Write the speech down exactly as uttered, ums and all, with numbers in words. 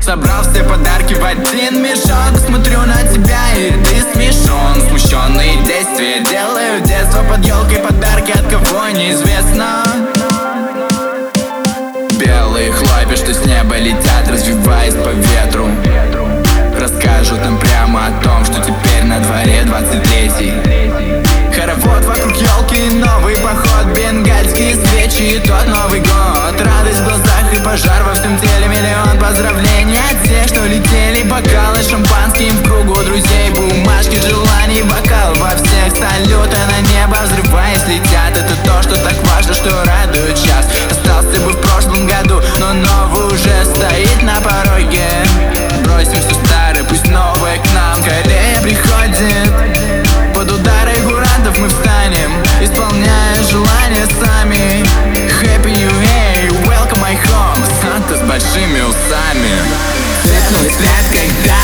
Собрал все подарки в один мешок. Смотрю на тебя, и ты смешон. Смущенные действия делаю детство под елкой. Подарки от кого неизвестно. Белые хлопья, что с неба летят, развиваясь по ветру, расскажут нам прямо о том, что теперь на дворе двадцать третий. Хоровод вокруг елки, новый поход, бенгальские свечи и тот Новый год. Радость в глазах и пожар во всем теле, миллион поздравлений от тех, что летели. Бокалы шампанским в кругу друзей, бумажки желаний, бокал во всех. Салюты на небо взрываясь летят. Это то, что так важно, что радует час. Остался бы в прошлом году, но новый уже стоит на пороге. Бросим все старое, пусть новое к нам скорее приходит. Под удары курантов мы встанем, исполняя желания сами. Happy New Year, welcome my home. Санта с большими усами. Цветной взгляд, когда